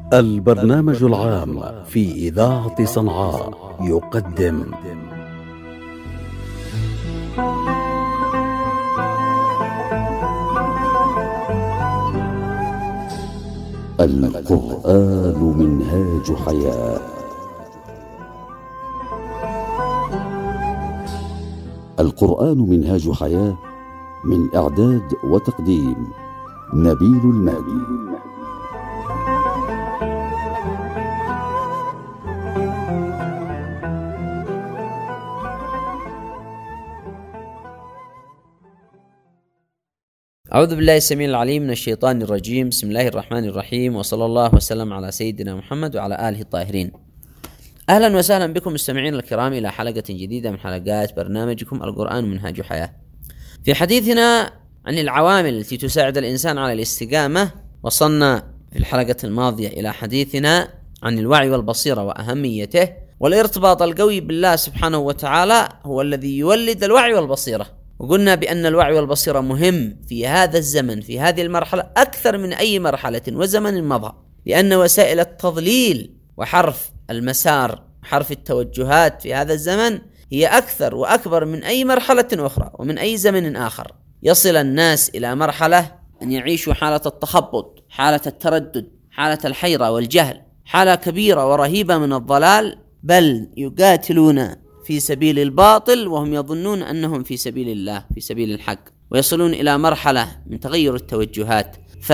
البرنامج العام في إذاعة صنعاء يقدم القرآن منهاج حياة. القرآن منهاج حياة، من إعداد وتقديم نبيل المهدي. أعوذ بالله السميع العليم من الشيطان الرجيم. بسم الله الرحمن الرحيم، وصلى الله وسلم على سيدنا محمد وعلى آله الطاهرين. أهلا وسهلا بكم مستمعين الكرام إلى حلقة جديدة من حلقات برنامجكم القرآن منهاج حياة. في حديثنا عن العوامل التي تساعد الإنسان على الاستقامة، وصلنا في الحلقة الماضية إلى حديثنا عن الوعي والبصيرة وأهميته، والارتباط القوي بالله سبحانه وتعالى هو الذي يولد الوعي والبصيرة. وقلنا بأن الوعي والبصيرة مهم في هذا الزمن، في هذه المرحلة أكثر من أي مرحلة وزمن مضى، لأن وسائل التضليل وحرف المسار، حرف التوجهات في هذا الزمن هي أكثر وأكبر من أي مرحلة أخرى ومن أي زمن آخر. يصل الناس إلى مرحلة أن يعيشوا حالة التخبط، حالة التردد، حالة الحيرة والجهل، حالة كبيرة ورهيبة من الضلال، بل يقاتلون في سبيل الباطل وهم يظنون أنهم في سبيل الله، في سبيل الحق، ويصلون إلى مرحلة من تغير التوجهات.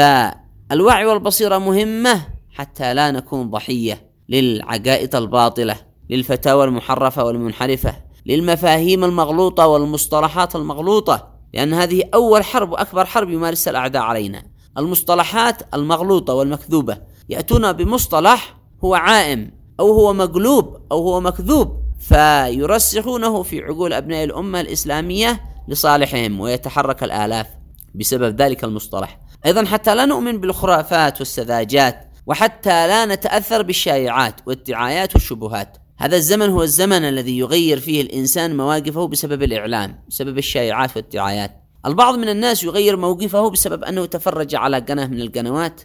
فالوعي والبصيرة مهمة حتى لا نكون ضحية للعقائد الباطلة، للفتاوى المحرفة والمنحرفة، للمفاهيم المغلوطة والمصطلحات المغلوطة، لأن هذه أول حرب وأكبر حرب يمارسها الأعداء علينا. المصطلحات المغلوطة والمكذوبة، يأتون بمصطلح هو عائم أو هو مقلوب أو هو مكذوب، فيرسخونه في عقول أبناء الأمة الإسلامية لصالحهم، ويتحرك الآلاف بسبب ذلك المصطلح. أيضا حتى لا نؤمن بالخرافات والسذاجات، وحتى لا نتأثر بالشائعات والدعايات والشبهات. هذا الزمن هو الزمن الذي يغير فيه الإنسان مواقفه بسبب الإعلام، بسبب الشائعات والدعايات. البعض من الناس يغير موقفه بسبب أنه تفرج على قناة من القنوات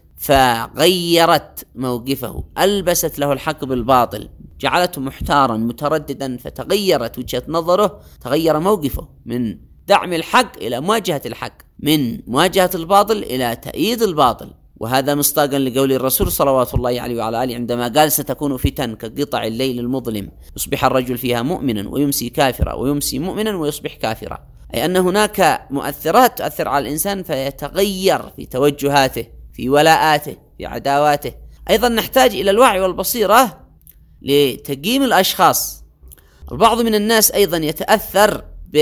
فغيرت موقفه، ألبست له الحق بالباطل، جعلته محتارا مترددا، فتغيرت وجهة نظره، تغير موقفه من دعم الحق إلى مواجهة الحق، من مواجهة الباطل إلى تأييد الباطل. وهذا مصداقا لقول الرسول صلوات الله عليه وعلى آله عندما قال: ستكون فتن كقطع الليل المظلم، يصبح الرجل فيها مؤمنا ويمسي كافرا، ويمسي مؤمنا ويصبح كافرا. أي أن هناك مؤثرات تؤثر على الإنسان فيتغير في توجهاته، في ولاءاته، في عداواته. أيضا نحتاج إلى الوعي والبصيرة لتقييم الأشخاص. البعض من الناس أيضا يتأثر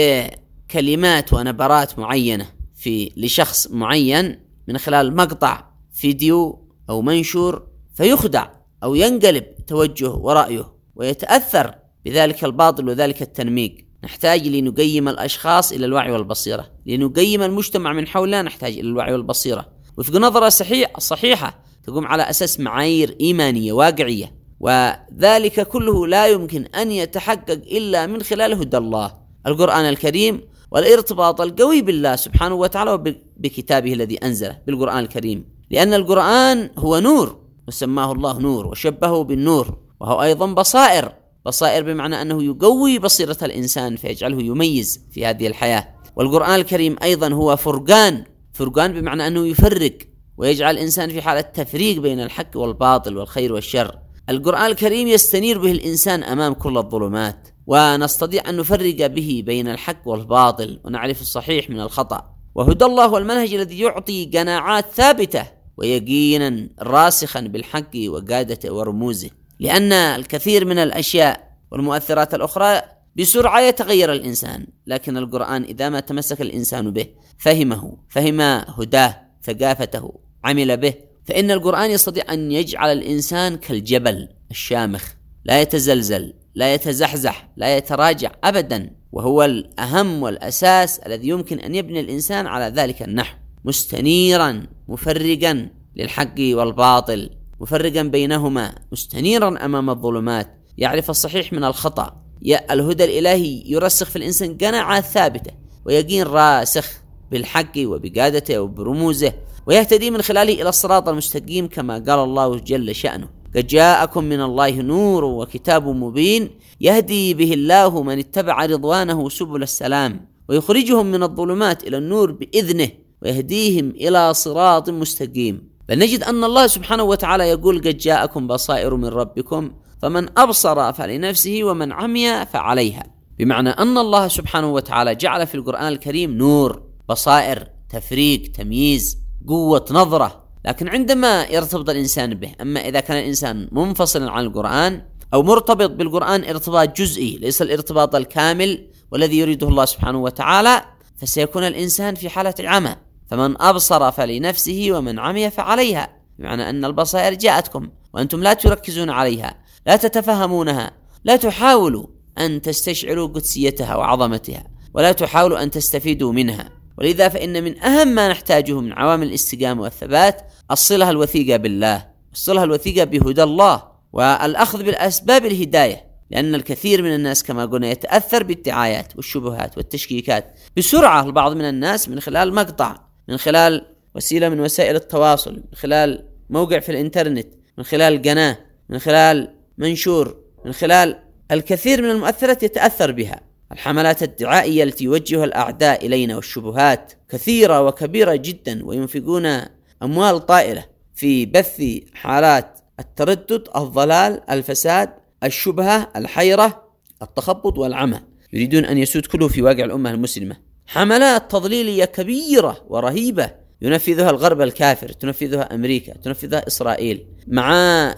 بكلمات ونبرات معينة لشخص معين من خلال مقطع فيديو أو منشور، فيخدع أو ينقلب توجه ورأيه ويتأثر بذلك الباطل وذلك التنميق. نحتاج لنقيم الأشخاص إلى الوعي والبصيرة، لنقيم المجتمع من حولنا نحتاج إلى الوعي والبصيرة، وفق نظرة صحيحة تقوم على أساس معايير إيمانية واقعية. وذلك كله لا يمكن أن يتحقق إلا من خلال هدى الله، القرآن الكريم، والارتباط القوي بالله سبحانه وتعالى وبكتابه الذي أنزله بالقرآن الكريم. لأن القرآن هو نور، وسماه الله نور وشبهه بالنور، وهو أيضا بصائر بمعنى أنه يقوي بصيرة الإنسان فيجعله يميز في هذه الحياة. والقرآن الكريم أيضا هو فرقان بمعنى أنه يفرق ويجعل الإنسان في حالة تفريق بين الحق والباطل والخير والشر. القرآن الكريم يستنير به الإنسان أمام كل الظلمات، ونستطيع أن نفرق به بين الحق والباطل، ونعرف الصحيح من الخطأ. وهدى الله هو المنهج الذي يعطي قناعات ثابتة ويقينا راسخا بالحق وقادته ورموزه، لأن الكثير من الأشياء والمؤثرات الأخرى بسرعة يتغير الإنسان، لكن القرآن إذا ما تمسك الإنسان به، فهم هداه، ثقافته، عمل به، فإن القرآن يستطيع أن يجعل الإنسان كالجبل الشامخ، لا يتزلزل، لا يتزحزح، لا يتراجع أبدا. وهو الأهم والأساس الذي يمكن أن يبني الإنسان على ذلك النحو، مستنيرا مفرقا للحق والباطل، مفرقا بينهما، مستنيرا أمام الظلمات، يعرف الصحيح من الخطأ. الهدى الإلهي يرسخ في الإنسان قناعات ثابتة ويقين راسخ بالحق وبقادته وبرموزه، ويهتدي من خلاله إلى الصراط المستقيم، كما قال الله جل شأنه: قد جاءكم من الله نور وكتاب مبين يهدي به الله من اتبع رضوانه سبل السلام ويخرجهم من الظلمات إلى النور بإذنه ويهديهم إلى صراط مستقيم. فنجد أن الله سبحانه وتعالى يقول: قد جاءكم بصائر من ربكم فمن أبصر فلنفسه ومن عمي فعليها، بمعنى أن الله سبحانه وتعالى جعل في القرآن الكريم نور، بصائر، تفريق، تمييز، قوة نظرة، لكن عندما يرتبط الإنسان به. أما إذا كان الإنسان منفصلا عن القرآن أو مرتبط بالقرآن ارتباط جزئي ليس الارتباط الكامل والذي يريده الله سبحانه وتعالى، فسيكون الإنسان في حالة عمى. فمن أبصر فلنفسه ومن عمي فعليها، بمعنى أن البصائر جاءتكم وأنتم لا تركزون عليها، لا تتفهمونها، لا تحاولوا أن تستشعروا قدسيتها وعظمتها، ولا تحاولوا أن تستفيدوا منها. ولذا فإن من أهم ما نحتاجه من عوامل الاستقامة والثبات الصلة الوثيقة بالله، الصلة الوثيقة بهدى الله، والأخذ بالأسباب الهداية، لأن الكثير من الناس كما قلنا يتأثر بالدعايات والشبهات والتشكيكات بسرعة. البعض من الناس من خلال مقطع، من خلال وسيلة من وسائل التواصل، من خلال موقع في الإنترنت، من خلال قناة، من خلال منشور، من خلال الكثير من المؤثرات يتأثر بها. الحملات الدعائية التي يوجهها الأعداء إلينا والشبهات كثيرة وكبيرة جدا، وينفقون أموال طائلة في بث حالات التردد، الضلال، الفساد، الشبهة، الحيرة، التخبط والعمى، يريدون أن يسود كله في واقع الأمة المسلمة. حملات تضليلية كبيرة ورهيبة ينفذها الغرب الكافر، تنفذها أمريكا، تنفذها إسرائيل، مع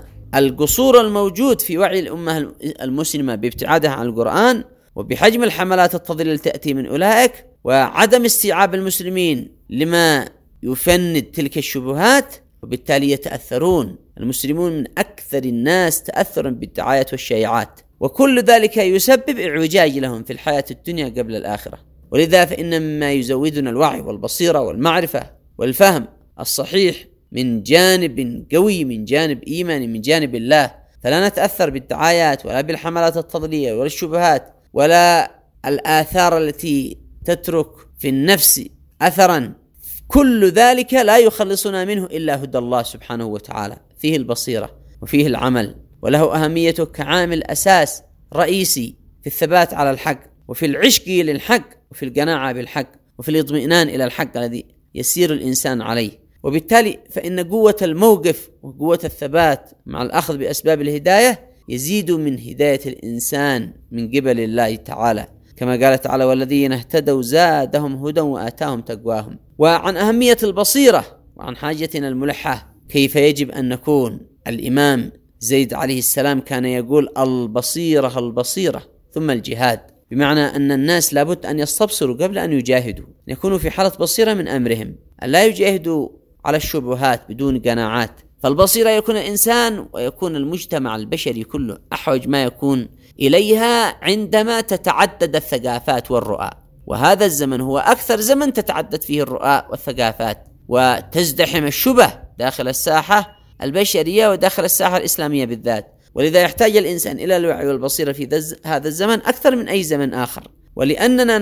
القصور الموجود في وعي الأمة المسلمة بابتعادها عن القرآن وبحجم الحملات التضليل تأتي من أولئك، وعدم استيعاب المسلمين لما يفند تلك الشبهات، وبالتالي يتأثرون. المسلمون من أكثر الناس تأثرا بالدعايات والشائعات، وكل ذلك يسبب إعوجاج لهم في الحياة الدنيا قبل الآخرة. ولذا فإن مما يزودنا الوعي والبصيرة والمعرفة والفهم الصحيح من جانب قوي، من جانب إيماني، من جانب الله، فلا نتأثر بالدعايات ولا بالحملات التضليلية ولا الشبهات ولا الآثار التي تترك في النفس أثرا. كل ذلك لا يخلصنا منه إلا هدى الله سبحانه وتعالى، فيه البصيرة وفيه العمل، وله أهميته كعامل أساس رئيسي في الثبات على الحق، وفي العشق للحق، وفي القناعة بالحق، وفي الاطمئنان إلى الحق الذي يسير الإنسان عليه. وبالتالي فإن قوة الموقف وقوة الثبات مع الأخذ بأسباب الهداية يزيد من هداية الإنسان من قبل الله تعالى، كما قال تعالى: والذين اهتدوا زادهم هدى وآتاهم تقواهم. وعن أهمية البصيرة وعن حاجتنا الملحة كيف يجب أن نكون، الإمام زيد عليه السلام كان يقول: البصيرة البصيرة ثم الجهاد، بمعنى أن الناس لابد أن يستبصروا قبل أن يجاهدوا، أن يكونوا في حالة بصيرة من أمرهم، أن لا يجاهدوا على الشبهات بدون قناعات. فالبصيرة يكون الإنسان ويكون المجتمع البشري كله أحوج ما يكون إليها عندما تتعدد الثقافات والرؤى، وهذا الزمن هو أكثر زمن تتعدد فيه الرؤى والثقافات، وتزدحم الشبه داخل الساحة البشرية وداخل الساحة الإسلامية بالذات. ولذا يحتاج الإنسان إلى الوعي والبصيرة في هذا الزمن أكثر من أي زمن آخر. ولأننا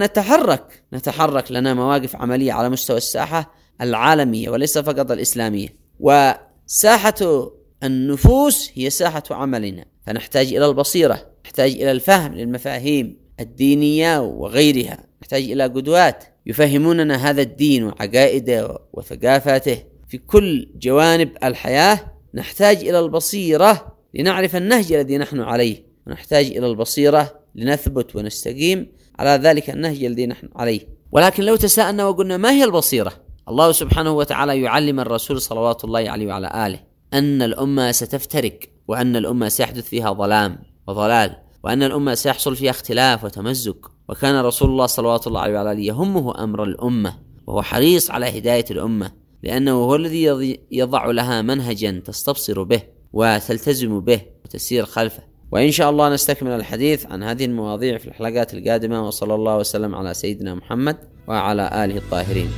نتحرك لنا مواقف عملية على مستوى الساحة العالمية وليس فقط الإسلامية، وساحة النفوس هي ساحة عملنا، فنحتاج إلى البصيرة، نحتاج إلى الفهم للمفاهيم الدينية وغيرها، نحتاج إلى قدوات يفهموننا هذا الدين وعقائده وثقافاته في كل جوانب الحياة. نحتاج إلى البصيرة لنعرف النهج الذي نحن عليه، ونحتاج إلى البصيرة لنثبت ونستقيم على ذلك النهج الذي نحن عليه. ولكن لو تساءلنا وقلنا: ما هي البصيرة؟ الله سبحانه وتعالى يعلم الرسول صلوات الله عليه وعلى آله أن الأمة ستفترق، وأن الأمة سيحدث فيها ظلام وضلال، وأن الأمة سيحصل فيها اختلاف وتمزق. وكان رسول الله صلوات الله عليه وعلى آله يهمه أمر الأمة، وهو حريص على هداية الأمة، لأنه هو الذي يضع لها منهجا تستبصر به وتلتزم به وتسير خلفه. وإن شاء الله نستكمل الحديث عن هذه المواضيع في الحلقات القادمة، وصلى الله وسلم على سيدنا محمد وعلى آله الطاهرين.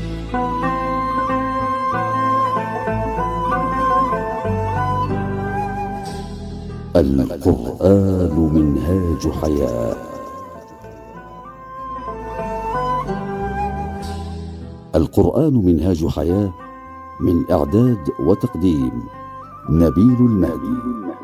القرآن منهاج حياة. القرآن منهاج حياة من إعداد وتقديم نبيل المهدي.